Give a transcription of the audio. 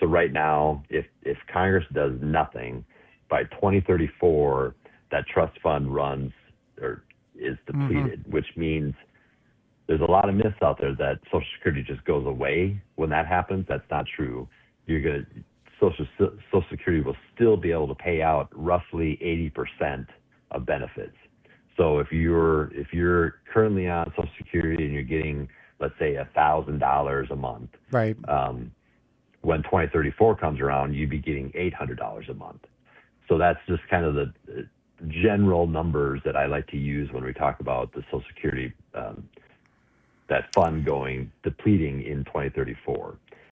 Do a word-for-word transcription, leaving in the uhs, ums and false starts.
so right now, if if Congress does nothing by twenty thirty-four, that trust fund runs or is Mm-hmm. depleted, which means there's a lot of myths out there that Social Security just goes away when that happens. That's not true. You're gonna Social Social Security will still be able to pay out roughly eighty percent of benefits. So if you're if you're currently on Social Security and you're getting, let's say, a thousand dollars a month, Right. um, when twenty thirty-four comes around, you'd be getting eight hundred dollars a month. So that's just kind of the uh, general numbers that I like to use when we talk about the Social Security, um, that fund going depleting in twenty thirty-four.